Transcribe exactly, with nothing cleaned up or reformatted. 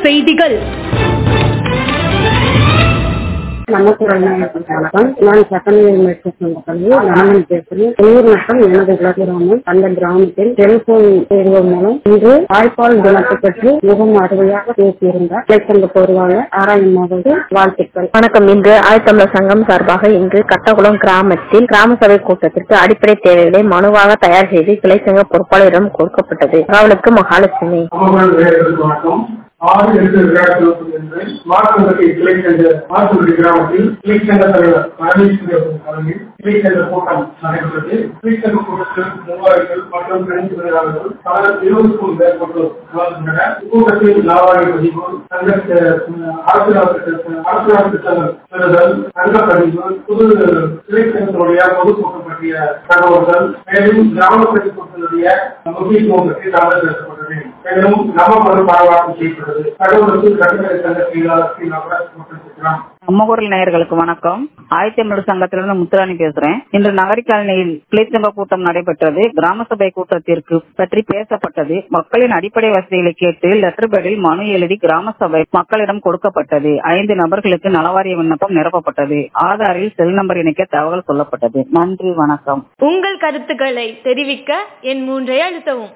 செய்திகள். நமக்குறேன். நான் செகண்ட் பள்ளி நாமன் பேசுகிறேன். உள்ளூர் மற்றும் எனது கிராமம் அந்த கிராமத்தில் டெலிபோன் ரேடியோ மூலம் இன்று தாய்ப்பால் தினத்தை பற்றி மிகவும் அருமையாக பேசியிருந்தார். கிளைச்சங்க பொருளாளர் ஆராயமாவது வாழ்த்துக்கள். வணக்கம். இன்று ஆழ்த்தமிழர் சங்கம் சார்பாக இன்று கட்டகுளம் கிராமத்தில் கிராம சபை கூட்டத்திற்கு அடிப்படை தேவைகளை மனுவாக தயார் செய்து கிளைச்சங்க பொறுப்பாளரிடம் கொடுக்கப்பட்டது. அவளுக்கு மகாலட்சுமி. ஆறு எட்டு விளையாட்டு மாற்றங்களுக்கு கிளை சென்ற மாற்றவருடைய கிராமத்தில் கிளை சென்ற தலைவர் பரமேஸ்வரர் தலைமையில் கிளை சென்ற கூட்டம் நடைபெற்றது. கிளை சென்ற கூட்டத்தில் மூவாயிரங்கள் மற்றும் கணிப்பு தொழிலாளர்கள் பல இருபதுக்கும் மேற்பட்டோர் கலந்துள்ளனர். கூட்டத்தில் லாவாரி பதிவு, அரசு திட்டங்கள் பெறுதல், தங்க பதிவு, புது கிளை சென்றனுடைய பொதுக்கூட்டம் பற்றிய தகவல்கள், மேலும் கிராம பதிப்புடைய முக்கியத்துவம் பற்றி தகவல் பேசப்பட்டது. மேலும் நவ மறு பாராட்டம் செய்யப்பட்டது. அம்மகுரல் நேயர்களுக்கு வணக்கம். ஆயத்தமிழர் சங்கத்திலிருந்து முத்துராணி பேசுறேன். இன்று நகரி காலனியில் கிளைச்சங்க கூட்டம் நடைபெற்றது. கிராம சபை கூட்டத்திற்கு பற்றி பேசப்பட்டது. மக்களின் அடிப்படை வசதிகளை கேட்டு லெட்டர் பேடில் மனு எழுதி கிராம சபை மக்களிடம் கொடுக்கப்பட்டது. ஐந்து நபர்களுக்கு நலவாரிய விண்ணப்பம் நிரப்பப்பட்டது. ஆதாரில் செல் நம்பர் இணைக்க தகவல் சொல்லப்பட்டது. நன்றி, வணக்கம். உங்கள் கருத்துக்களை தெரிவிக்க என் மூன்றை அழுத்தவும்.